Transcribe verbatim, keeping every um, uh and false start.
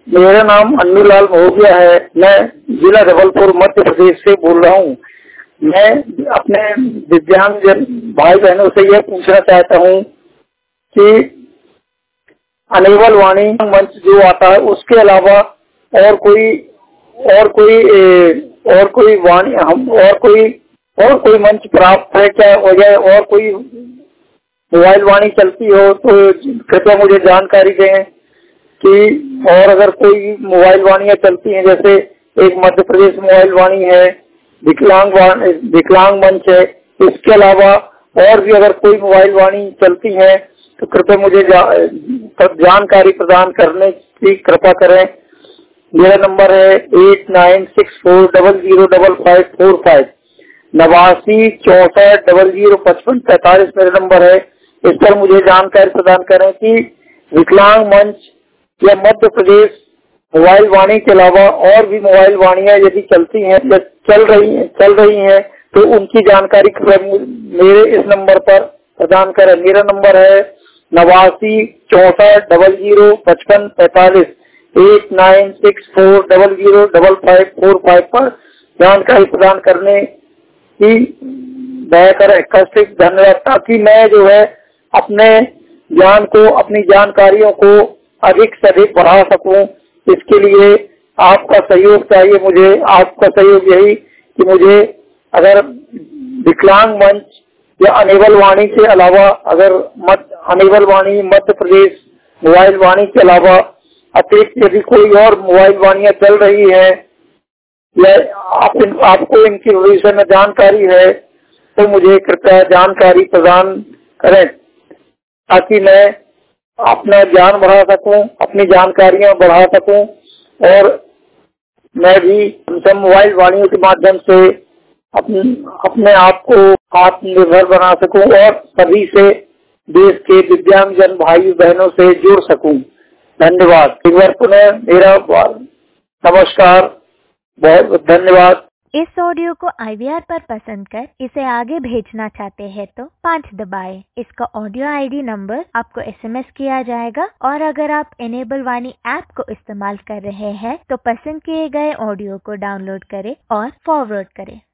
मेरा नाम अन्नूलाल महोदया है। मैं जिला जबलपुर मध्य प्रदेश से बोल रहा हूँ। मैं अपने दिव्यांगजन भाई बहनों से यह पूछना चाहता हूँ कि अनेबल वाणी मंच जो आता है उसके अलावा और कोई और कोई ए, और कोई वाणी हम और कोई और कोई मंच प्राप्त है क्या, वजह और कोई मोबाइल वाणी चलती हो तो कृपया मुझे जानकारी दें कि और अगर कोई मोबाइल वाणियाँ चलती हैं, जैसे एक मध्य प्रदेश मोबाइल वाणी है, विकलांग विकलांग मंच है, इसके अलावा और भी अगर कोई मोबाइल वाणी चलती है तो कृपया मुझे जा, जानकारी प्रदान करने की कृपा करें। मेरा नंबर है eight nine six four double zero double five four five, नवासी चौसठ डबल जीरो पचपन पैंतालीस मेरा नंबर है। इस पर मुझे जानकारी प्रदान करें कि विकलांग मंच या मध्य प्रदेश मोबाइल वाणी के अलावा और भी मोबाइल वाणियाँ यदि चलती हैं या चल रही हैं चल रही हैं तो उनकी जानकारी मेरे इस नंबर पर प्रदान करें। मेरा नंबर है नवासी चौसठ डबल जीरो पचपन पैंतालीस, eight nine six four double zero double five four five पर जानकारी प्रदान करने की दया करें। कष्ट धन्यवाद, ताकि मैं जो है अपने ज्ञान को, अपनी जानकारियों को अधिक से अधिक बढ़ा सकूं। इसके लिए आपका सहयोग चाहिए मुझे। आपका सहयोग यही कि मुझे अगर विकलांग मंच या अनेबल वाणी के अलावा अगर मत अनेबल वाणी मध्य प्रदेश मोबाइल वाणी के अलावा अतिरिक्त यदि कोई और मोबाइल वाणियाँ चल रही है या आप इन, आपको इनकी विषय में जानकारी है तो मुझे कृपया जानकारी प्रदान करें, ताकि मैं अपना ज्ञान बढ़ा सकूं, अपनी जानकारियां बढ़ा सकूं और मैं भी मोबाइल वाणियों के माध्यम से अपने अपने आप को आत्मनिर्भर बना सकूं और सभी से देश के दिव्यांगजन भाई बहनों से जुड़ सकूं। धन्यवाद। एक बार पुनः मेरा नमस्कार, बहुत बहुत धन्यवाद। इस ऑडियो को आई वी आर पर पसंद कर इसे आगे भेजना चाहते हैं तो पाँच दबाएं। इसका ऑडियो आई डी नंबर आपको एस एम एस किया जाएगा और अगर आप एनेबल वाणी ऐप को इस्तेमाल कर रहे हैं तो पसंद किए गए ऑडियो को डाउनलोड करें और फॉरवर्ड करें।